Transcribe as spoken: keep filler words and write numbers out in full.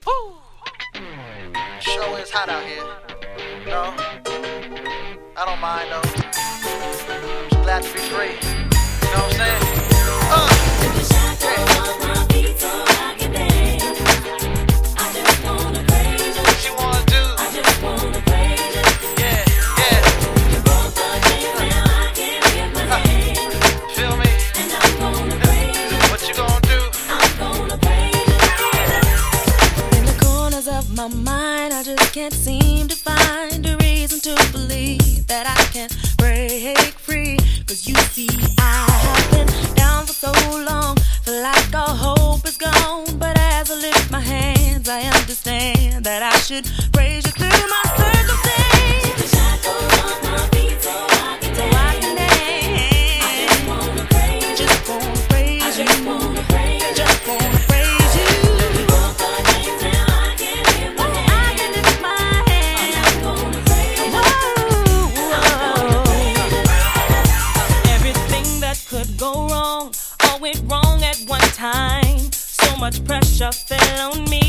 Woo! Sure is hot out here. No, I don't mind though. I'm just glad to be free. You know what I'm saying? Uh, what you wanna do? Yeah, yeah. Uh, feel me? What you gonna do? In the corners of my mind, I just can't seem to find a reason to believe that I can break free. Cause you see, I have been down for so long, feel like all hope is gone. But as I lift my hands, I understand that I should praise you through my circumstance. Take the shackles off my feet so I can dance. So I can dance. I just wanna praise you. Just wanna praise I you. Just wanna praise you. Just wanna praise you. You broke the chains and I can lift my hands. I can lift my hands. I'm gonna praise you. Whoa, whoa. Everything that could go wrong all went wrong at one time. So much pressure fell on me.